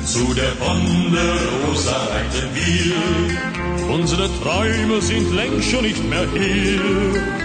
Zu der Ponderosa reiten wir. Unsere Träume sind längst schon nicht mehr hier.